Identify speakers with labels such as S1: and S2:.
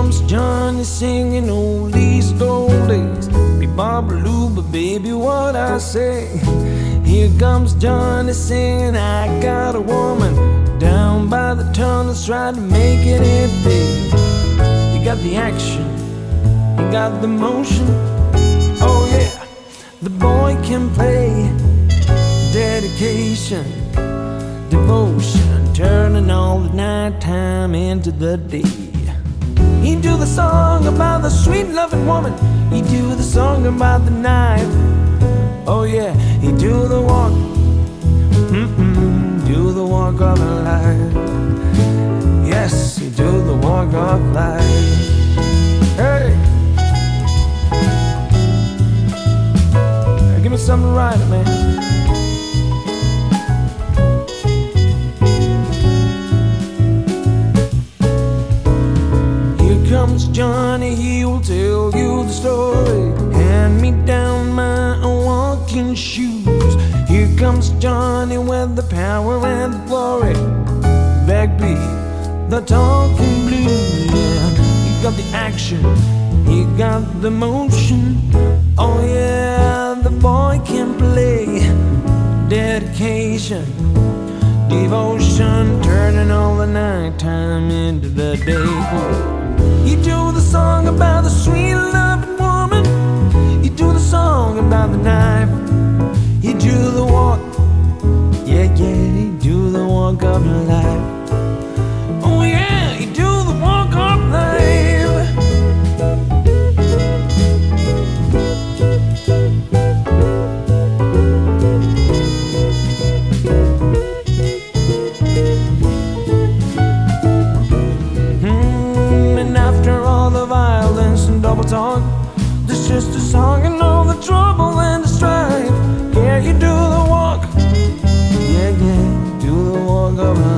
S1: comes Johnny singing oldies goldies. Be Babaloo, but baby, what I say. Here comes Johnny singing, I got a woman down by the tunnels trying to make it in big. You got the action, you got the motion. Oh yeah, the boy can play. Dedication, devotion, turning all the nighttime into the day. He do the song about the sweet loving woman. He do the song about the knife. Oh yeah, he do the walk, do the walk of life. Yes, he do the walk of life. Hey, give me something to write, man. Comes Johnny, he will tell you the story. Hand me down my walking shoes. Here comes Johnny with the power and the glory. Backbeat, the talking blues. Yeah, he got the action, he got the motion. Oh yeah, the boy can play. Dedication, devotion, turning all the nighttime into the day. You do the song about the sweet loving woman. You do the song about the knife. You do the walk, yeah, you do the walk of life. Oh yeah, you do the walk of life. Double talk, there's just a song and all the trouble and the strife. Yeah, you do the walk, yeah, do the walk of life.